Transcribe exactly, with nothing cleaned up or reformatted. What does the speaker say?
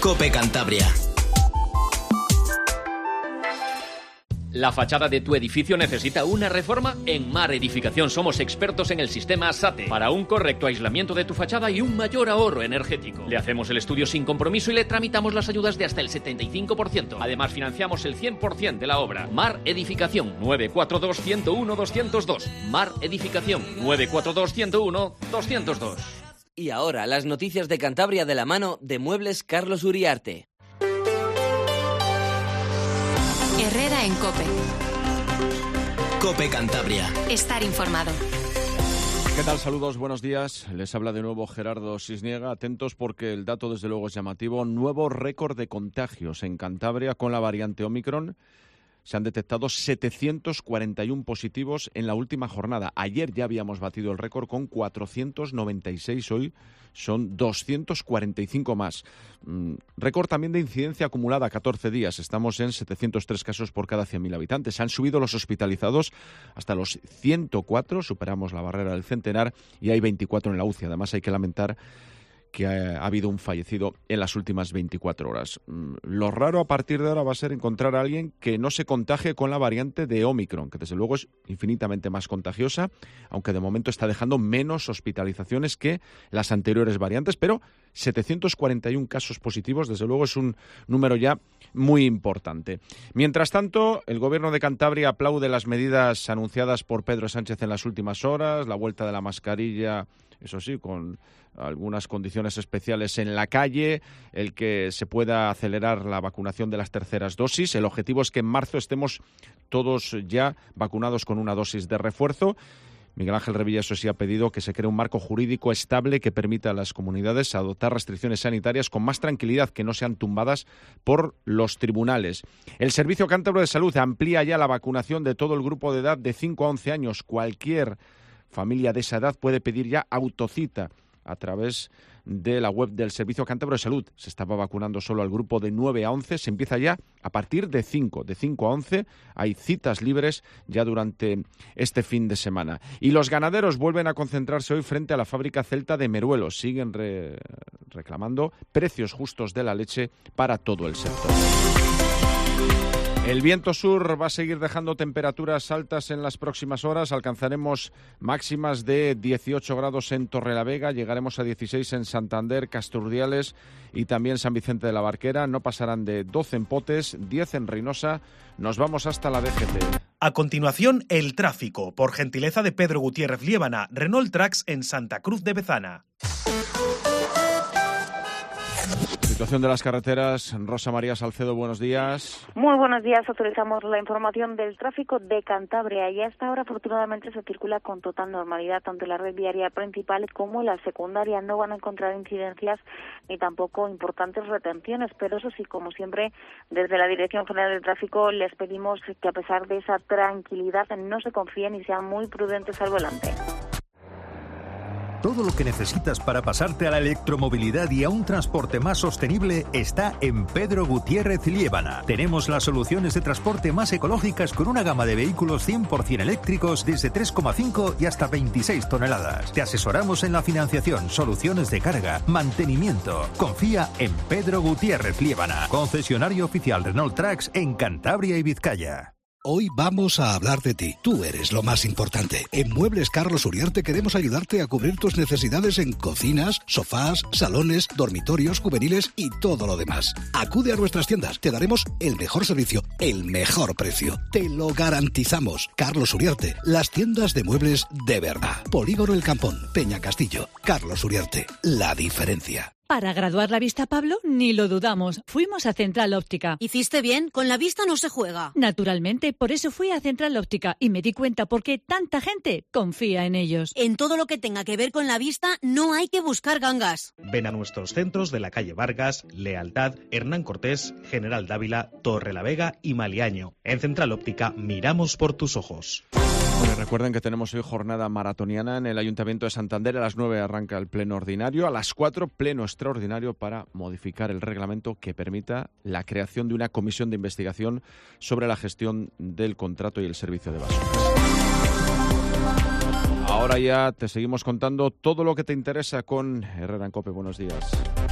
COPE Cantabria. ¿La fachada de tu edificio necesita una reforma? En Mar Edificación somos expertos en el sistema SATE para un correcto aislamiento de tu fachada y un mayor ahorro energético. Le hacemos el estudio sin compromiso y le tramitamos las ayudas de hasta el setenta y cinco por ciento. Además, financiamos el cien por ciento de la obra. Mar Edificación, nueve cuatro dos, uno cero uno, dos cero dos. Mar Edificación, nueve cuatro dos, uno cero uno, dos cero dos. Y ahora, las noticias de Cantabria de la mano de Muebles Carlos Uriarte. Herrera en COPE. COPE Cantabria. Estar informado. ¿Qué tal? Saludos, buenos días. Les habla de nuevo Gerardo Cisniega. Atentos porque el dato desde luego es llamativo. Nuevo récord de contagios en Cantabria con la variante Omicron. Se han detectado setecientos cuarenta y uno positivos en la última jornada. Ayer ya habíamos batido el récord con cuatrocientos noventa y seis. Hoy son doscientos cuarenta y cinco más. Mm, récord también de incidencia acumulada, catorce días. Estamos en setecientos tres casos por cada cien mil habitantes. Han subido los hospitalizados hasta los ciento cuatro. Superamos la barrera del centenar y hay veinticuatro en la U C I. Además hay que lamentar que ha, ha habido un fallecido en las últimas veinticuatro horas. Lo raro a partir de ahora va a ser encontrar a alguien que no se contagie con la variante de Omicron, que desde luego es infinitamente más contagiosa, aunque de momento está dejando menos hospitalizaciones que las anteriores variantes, pero setecientos cuarenta y uno casos positivos, desde luego es un número ya muy importante. Mientras tanto, el Gobierno de Cantabria aplaude las medidas anunciadas por Pedro Sánchez en las últimas horas, la vuelta de la mascarilla, eso sí, con algunas condiciones especiales en la calle, el que se pueda acelerar la vacunación de las terceras dosis. El objetivo es que en marzo estemos todos ya vacunados con una dosis de refuerzo. Miguel Ángel Revilla, eso sí, ha pedido que se cree un marco jurídico estable que permita a las comunidades adoptar restricciones sanitarias con más tranquilidad, que no sean tumbadas por los tribunales. El Servicio Cántabro de Salud amplía ya la vacunación de todo el grupo de edad de cinco a once años. Cualquier familia de esa edad puede pedir ya autocita a través de la web del Servicio Cántabro de Salud. Se estaba vacunando solo al grupo de nueve a once, se empieza ya a partir de cinco, de cinco a once, hay citas libres ya durante este fin de semana. Y los ganaderos vuelven a concentrarse hoy frente a la fábrica Celta de Meruelos, siguen re- reclamando precios justos de la leche para todo el sector. El viento sur va a seguir dejando temperaturas altas en las próximas horas. Alcanzaremos máximas de dieciocho grados en Torrelavega, llegaremos a dieciséis en Santander, Casturdiales y también San Vicente de la Barquera. No pasarán de doce en Potes, diez en Reynosa. Nos vamos hasta la D G T. A continuación, el tráfico, por gentileza de Pedro Gutiérrez Liébana, Renault Trax en Santa Cruz de Bezana. Situación de las carreteras. Rosa María Salcedo, buenos días. Muy buenos días. Actualizamos la información del tráfico de Cantabria y hasta ahora afortunadamente se circula con total normalidad tanto en la red viaria principal como en la secundaria. No van a encontrar incidencias ni tampoco importantes retenciones, pero eso sí, como siempre, desde la Dirección General del Tráfico les pedimos que a pesar de esa tranquilidad no se confíen y sean muy prudentes al volante. Todo lo que necesitas para pasarte a la electromovilidad y a un transporte más sostenible está en Pedro Gutiérrez Liébana. Tenemos las soluciones de transporte más ecológicas con una gama de vehículos cien por ciento eléctricos desde tres coma cinco y hasta veintiséis toneladas. Te asesoramos en la financiación, soluciones de carga, mantenimiento. Confía en Pedro Gutiérrez Liébana, concesionario oficial Renault Trax en Cantabria y Vizcaya. Hoy vamos a hablar de ti. Tú eres lo más importante. En Muebles Carlos Uriarte queremos ayudarte a cubrir tus necesidades en cocinas, sofás, salones, dormitorios, juveniles y todo lo demás. Acude a nuestras tiendas. Te daremos el mejor servicio, el mejor precio. Te lo garantizamos. Carlos Uriarte, las tiendas de muebles de verdad. Polígono El Campón, Peña Castillo. Carlos Uriarte, la diferencia. Para graduar la vista, Pablo, ni lo dudamos. Fuimos a Central Óptica. ¿Hiciste bien? Con la vista no se juega. Naturalmente, por eso fui a Central Óptica y me di cuenta por qué tanta gente confía en ellos. En todo lo que tenga que ver con la vista no hay que buscar gangas. Ven a nuestros centros de la calle Vargas, Lealtad, Hernán Cortés, General Dávila, Torrelavega y Maliaño. En Central Óptica miramos por tus ojos. Bueno, recuerden que tenemos hoy jornada maratoniana en el Ayuntamiento de Santander. A las nueve arranca el pleno ordinario, a las cuatro pleno extraordinario para modificar el reglamento que permita la creación de una comisión de investigación sobre la gestión del contrato y el servicio de basuras. Ahora ya te seguimos contando todo lo que te interesa con Herrera en COPE. Buenos días.